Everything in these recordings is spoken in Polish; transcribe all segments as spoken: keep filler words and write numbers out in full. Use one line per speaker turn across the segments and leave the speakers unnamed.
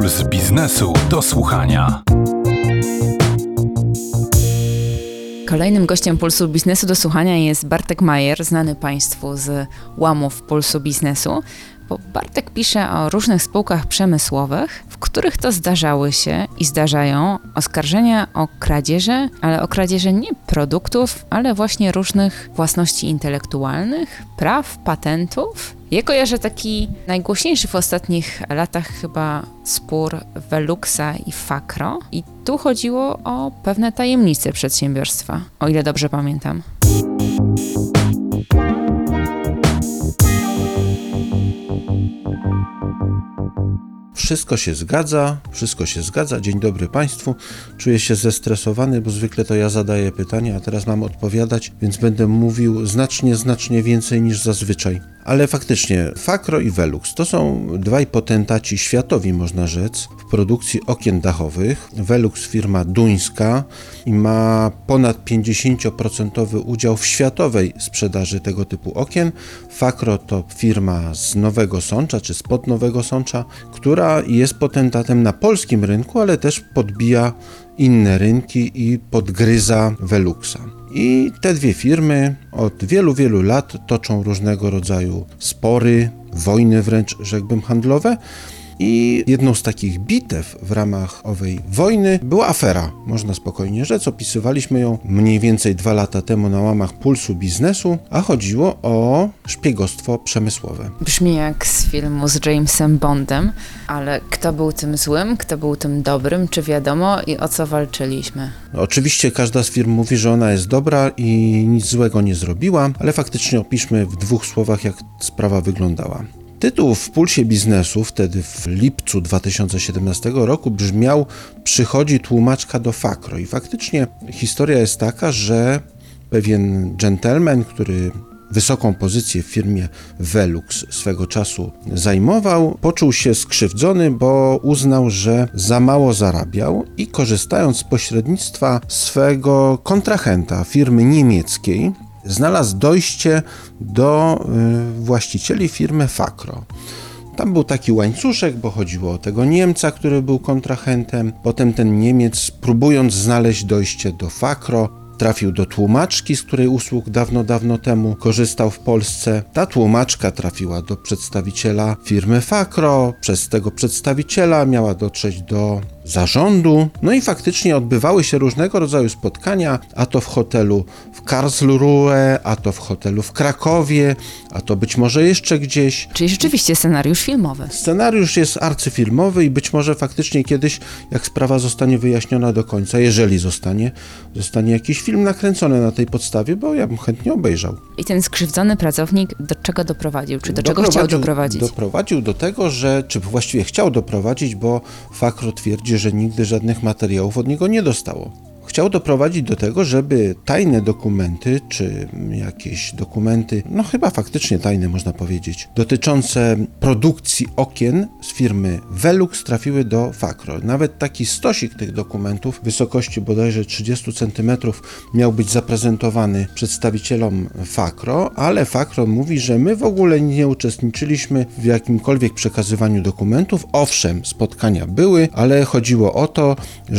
Puls biznesu do słuchania.
Kolejnym gościem Pulsu Biznesu do słuchania jest Bartek Majer, znany Państwu z łamów Pulsu Biznesu, bo Bartek pisze o różnych spółkach przemysłowych, w których to zdarzały się i zdarzają oskarżenia o kradzieże, ale o kradzieże nie produktów, ale właśnie różnych własności intelektualnych, praw, patentów. Ja kojarzę taki najgłośniejszy w ostatnich latach chyba spór Veluxa i Fakro i tu chodziło o pewne tajemnice przedsiębiorstwa, o ile dobrze pamiętam.
Wszystko się zgadza, wszystko się zgadza. Dzień dobry Państwu. Czuję się zestresowany, bo zwykle to ja zadaję pytania, a teraz mam odpowiadać, więc będę mówił znacznie, znacznie więcej niż zazwyczaj. Ale faktycznie Fakro i Velux to są dwaj potentaci światowi, można rzec, w produkcji okien dachowych. Velux firma duńska i ma ponad pięćdziesiąt procent udział w światowej sprzedaży tego typu okien. Fakro to firma z Nowego Sącza, czy spod Nowego Sącza, która jest potentatem na polskim rynku, ale też podbija inne rynki i podgryza Veluxa. I te dwie firmy od wielu, wielu lat toczą różnego rodzaju spory, wojny wręcz, rzekłbym, handlowe. I jedną z takich bitew w ramach owej wojny była afera, można spokojnie rzec. Opisywaliśmy ją mniej więcej dwa lata temu na łamach Pulsu Biznesu, a chodziło o szpiegostwo przemysłowe.
Brzmi jak z filmu z Jamesem Bondem, ale kto był tym złym, kto był tym dobrym, czy wiadomo i o co walczyliśmy?
Oczywiście każda z firm mówi, że ona jest dobra i nic złego nie zrobiła, ale faktycznie opiszmy w dwóch słowach, jak sprawa wyglądała. Tytuł w Pulsie Biznesu wtedy w lipcu dwa tysiące siedemnastego roku brzmiał „Przychodzi tłumaczka do Fakro” i faktycznie historia jest taka, że pewien dżentelmen, który wysoką pozycję w firmie Velux swego czasu zajmował, poczuł się skrzywdzony, bo uznał, że za mało zarabiał i korzystając z pośrednictwa swego kontrahenta, firmy niemieckiej, znalazł dojście do y, właścicieli firmy Fakro. Tam był taki łańcuszek, bo chodziło o tego Niemca, który był kontrahentem. Potem ten Niemiec, próbując znaleźć dojście do Fakro, trafił do tłumaczki, z której usług dawno, dawno temu korzystał w Polsce. Ta tłumaczka trafiła do przedstawiciela firmy Fakro. Przez tego przedstawiciela miała dotrzeć do zarządu. No i faktycznie odbywały się różnego rodzaju spotkania, a to w hotelu w Karlsruhe, a to w hotelu w Krakowie, a to być może jeszcze gdzieś.
Czyli rzeczywiście scenariusz filmowy.
Scenariusz jest arcyfilmowy i być może faktycznie kiedyś, jak sprawa zostanie wyjaśniona do końca, jeżeli zostanie, zostanie jakiś film nakręcony na tej podstawie, bo ja bym chętnie obejrzał.
I ten skrzywdzony pracownik do czego doprowadził? Czy do czego chciał doprowadzić?
Doprowadził do tego, że, czy właściwie chciał doprowadzić, bo Fakro twierdzi, że nigdy żadnych materiałów od niego nie dostało. Chciał doprowadzić do tego, żeby tajne dokumenty, czy jakieś dokumenty, no chyba faktycznie tajne można powiedzieć, dotyczące produkcji okien z firmy Velux trafiły do Fakro. Nawet taki stosik tych dokumentów w wysokości bodajże trzydzieści centymetrów miał być zaprezentowany przedstawicielom Fakro, ale Fakro mówi, że my w ogóle nie uczestniczyliśmy w jakimkolwiek przekazywaniu dokumentów. Owszem, spotkania były, ale chodziło o to,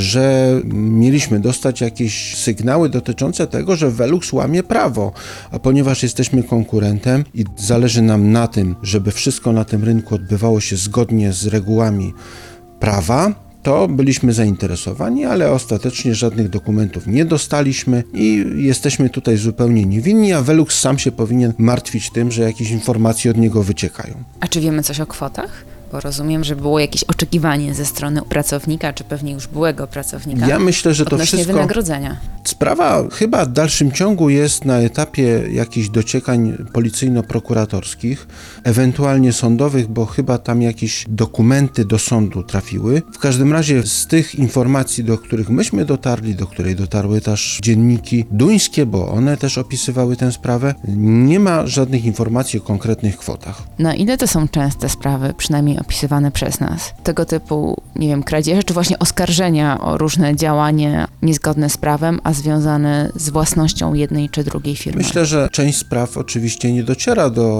że mieliśmy dostać jakieś sygnały dotyczące tego, że Velux łamie prawo, a ponieważ jesteśmy konkurentem i zależy nam na tym, żeby wszystko na tym rynku odbywało się zgodnie z regułami prawa, to byliśmy zainteresowani, ale ostatecznie żadnych dokumentów nie dostaliśmy i jesteśmy tutaj zupełnie niewinni, a Velux sam się powinien martwić tym, że jakieś informacje od niego wyciekają.
A czy wiemy coś o kwotach? Bo rozumiem, że było jakieś oczekiwanie ze strony pracownika, czy pewnie już byłego pracownika.
Ja myślę, że to
odnośnie
wszystko...
wynagrodzenia.
Sprawa chyba w dalszym ciągu jest na etapie jakichś dociekań policyjno-prokuratorskich, ewentualnie sądowych, bo chyba tam jakieś dokumenty do sądu trafiły. W każdym razie z tych informacji, do których myśmy dotarli, do której dotarły też dzienniki duńskie, bo one też opisywały tę sprawę, nie ma żadnych informacji o konkretnych kwotach.
Na ile to są częste sprawy, przynajmniej opisywane przez nas? Tego typu, nie wiem, kradzieże, czy właśnie oskarżenia o różne działanie niezgodne z prawem, a związane z własnością jednej czy drugiej firmy?
Myślę, że część spraw oczywiście nie dociera do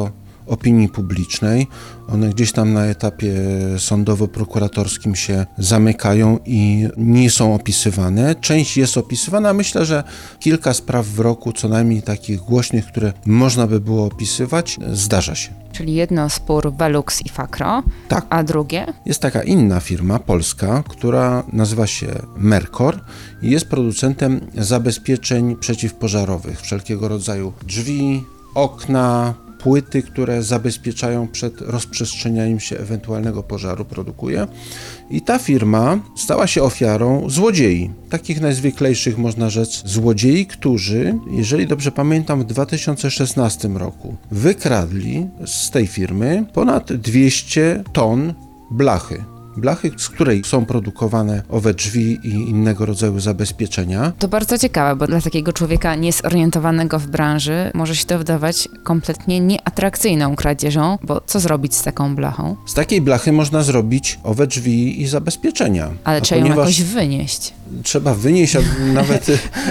opinii publicznej. One gdzieś tam na etapie sądowo-prokuratorskim się zamykają i nie są opisywane. Część jest opisywana. Myślę, że kilka spraw w roku, co najmniej takich głośnych, które można by było opisywać, zdarza się.
Czyli jedno spór Velux i Fakro,
Tak.
a drugie?
Jest taka inna firma polska, która nazywa się Mercor i jest producentem zabezpieczeń przeciwpożarowych, wszelkiego rodzaju drzwi, okna, płyty, które zabezpieczają przed rozprzestrzenianiem się ewentualnego pożaru, produkuje. I ta firma stała się ofiarą złodziei. Takich najzwyklejszych, można rzec, złodziei, którzy, jeżeli dobrze pamiętam, w dwa tysiące szesnastym roku wykradli z tej firmy ponad dwieście ton blachy. Blachy, z której są produkowane owe drzwi i innego rodzaju zabezpieczenia.
To bardzo ciekawe, bo dla takiego człowieka niezorientowanego w branży może się to wydawać kompletnie nieatrakcyjną kradzieżą, bo co zrobić z taką blachą?
Z takiej blachy można zrobić owe drzwi i zabezpieczenia.
Ale
A
trzeba ją
ponieważ
jakoś wynieść.
Trzeba wynieść, a nawet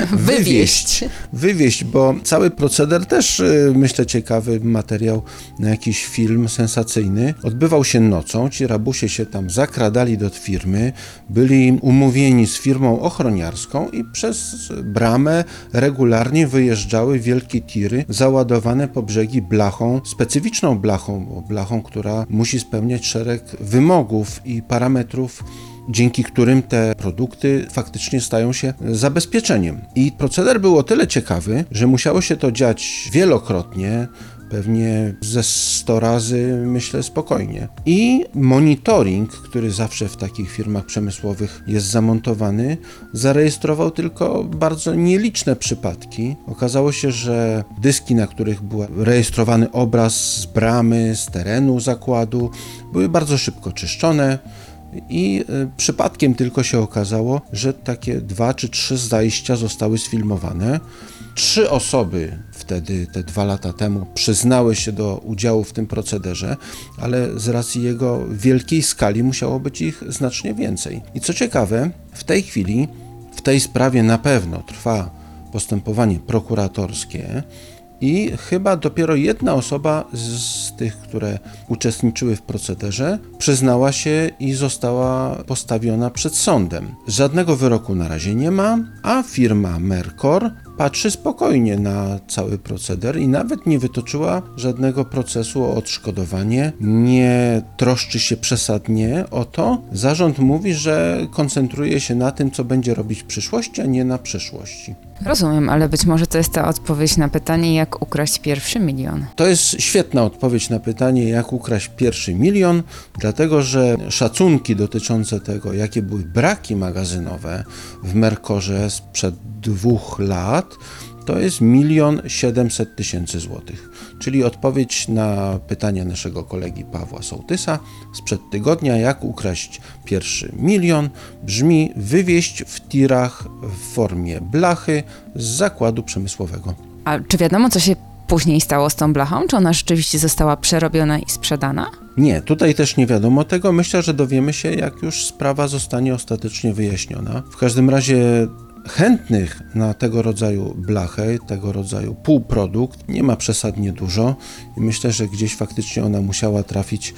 wywieźć. Wywieźć, bo cały proceder też, myślę, ciekawy materiał na jakiś film sensacyjny. Odbywał się nocą, ci rabusie się tam zakradali do firmy, byli umówieni z firmą ochroniarską i przez bramę regularnie wyjeżdżały wielkie tiry załadowane po brzegi blachą, specyficzną blachą, bo blachą, która musi spełniać szereg wymogów i parametrów, dzięki którym te produkty faktycznie stają się zabezpieczeniem. I proceder był o tyle ciekawy, że musiało się to dziać wielokrotnie, pewnie ze sto razy, myślę, spokojnie. I monitoring, który zawsze w takich firmach przemysłowych jest zamontowany, zarejestrował tylko bardzo nieliczne przypadki. Okazało się, że dyski, na których był rejestrowany obraz z bramy, z terenu zakładu, były bardzo szybko czyszczone. I przypadkiem tylko się okazało, że takie dwa czy trzy zajścia zostały sfilmowane. Trzy osoby wtedy, te dwa lata temu, przyznały się do udziału w tym procederze, ale z racji jego wielkiej skali musiało być ich znacznie więcej. I co ciekawe, w tej chwili, w tej sprawie na pewno trwa postępowanie prokuratorskie, i chyba dopiero jedna osoba z tych, które uczestniczyły w procederze, przyznała się i została postawiona przed sądem. Żadnego wyroku na razie nie ma, a firma Mercor patrzy spokojnie na cały proceder i nawet nie wytoczyła żadnego procesu o odszkodowanie, nie troszczy się przesadnie o to. Zarząd mówi, że koncentruje się na tym, co będzie robić w przyszłości, a nie na przeszłości.
Rozumiem, ale być może to jest ta odpowiedź na pytanie, jak ukraść pierwszy milion.
To jest świetna odpowiedź na pytanie, jak ukraść pierwszy milion, dlatego że szacunki dotyczące tego, jakie były braki magazynowe w Mercorze sprzed dwóch lat, to jest milion siedemset tysięcy złotych. Czyli odpowiedź na pytanie naszego kolegi Pawła Sołtysa sprzed tygodnia, jak ukraść pierwszy milion, brzmi: wywieźć w tirach w formie blachy z zakładu przemysłowego.
A czy wiadomo, co się później stało z tą blachą? Czy ona rzeczywiście została przerobiona i sprzedana?
Nie, tutaj też nie wiadomo tego. Myślę, że dowiemy się, jak już sprawa zostanie ostatecznie wyjaśniona. W każdym razie chętnych na tego rodzaju blachę, tego rodzaju półprodukt nie ma przesadnie dużo i myślę, że gdzieś faktycznie ona musiała trafić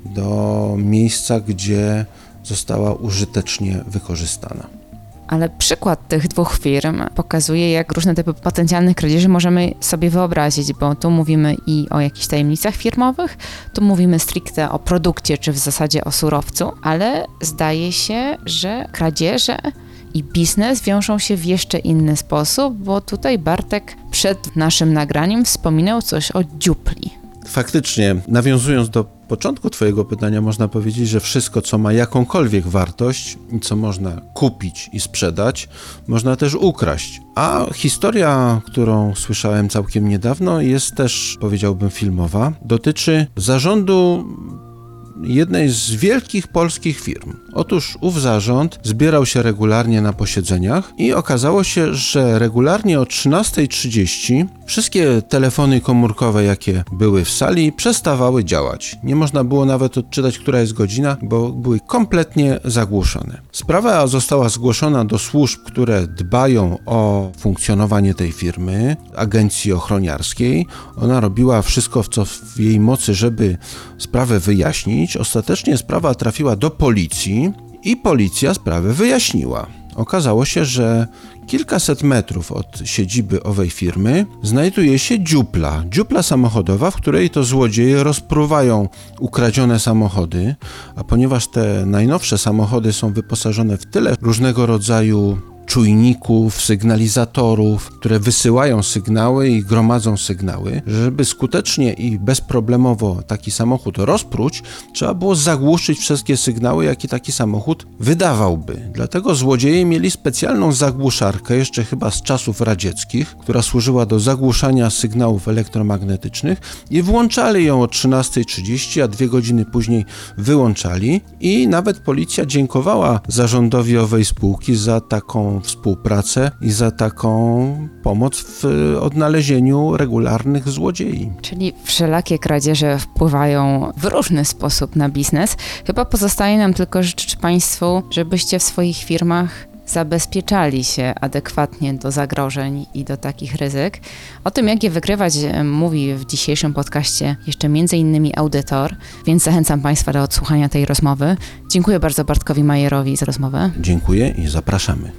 do miejsca, gdzie została użytecznie wykorzystana.
Ale przykład tych dwóch firm pokazuje, jak różne typy potencjalnych kradzieży możemy sobie wyobrazić, bo tu mówimy i o jakichś tajemnicach firmowych, tu mówimy stricte o produkcie, czy w zasadzie o surowcu, ale zdaje się, że kradzieże i biznes wiążą się w jeszcze inny sposób, bo tutaj Bartek przed naszym nagraniem wspominał coś o dziupli.
Faktycznie, nawiązując do początku twojego pytania, można powiedzieć, że wszystko, co ma jakąkolwiek wartość i co można kupić i sprzedać, można też ukraść. A historia, którą słyszałem całkiem niedawno, jest też, powiedziałbym, filmowa. Dotyczy zarządu jednej z wielkich polskich firm Otóż ów zarząd zbierał się regularnie na posiedzeniach i okazało się, że regularnie o trzynasta trzydzieści wszystkie telefony komórkowe, jakie były w sali, przestawały działać. Nie można było nawet odczytać, która jest godzina, bo były kompletnie zagłuszone. Sprawa została zgłoszona do służb, które dbają o funkcjonowanie tej firmy, agencji ochroniarskiej. Ona robiła wszystko, co w jej mocy, żeby sprawę wyjaśnić. Ostatecznie sprawa trafiła do policji i policja sprawę wyjaśniła. Okazało się, że kilkaset metrów od siedziby owej firmy znajduje się dziupla, dziupla samochodowa, w której to złodzieje rozpruwają ukradzione samochody, a ponieważ te najnowsze samochody są wyposażone w tyle różnego rodzaju czujników, sygnalizatorów, które wysyłają sygnały i gromadzą sygnały. Żeby skutecznie i bezproblemowo taki samochód rozpruć, trzeba było zagłuszyć wszystkie sygnały, jakie taki samochód wydawałby. Dlatego złodzieje mieli specjalną zagłuszarkę, jeszcze chyba z czasów radzieckich, która służyła do zagłuszania sygnałów elektromagnetycznych i włączali ją o trzynasta trzydzieści, a dwie godziny później wyłączali i nawet policja dziękowała zarządowi owej spółki za taką współpracę i za taką pomoc w odnalezieniu regularnych złodziei.
Czyli wszelakie kradzieże wpływają w różny sposób na biznes. Chyba pozostaje nam tylko życzyć Państwu, żebyście w swoich firmach zabezpieczali się adekwatnie do zagrożeń i do takich ryzyk. O tym, jak je wykrywać, mówi w dzisiejszym podcaście jeszcze między innymi audytor, więc zachęcam Państwa do odsłuchania tej rozmowy. Dziękuję bardzo Bartkowi Majerowi za rozmowę.
Dziękuję i zapraszamy.